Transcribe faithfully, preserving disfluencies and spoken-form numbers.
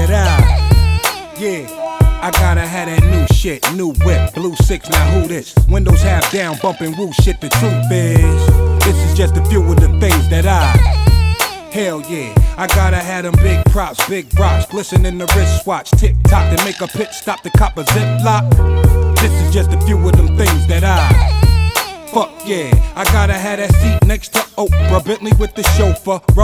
that I, yeah, I gotta have that new shit, new whip, blue six, now who this? Windows half down, bumping woo shit, the truth is, this is just a few of the things that I, hell yeah, I gotta have them big props, big rocks, glisten in the wristwatch, tick tock, to make a pit stop, the cop a ziplock. This is just a few of them things that I, fuck yeah, I gotta have that seat next to Oprah, Bentley with the chauffeur.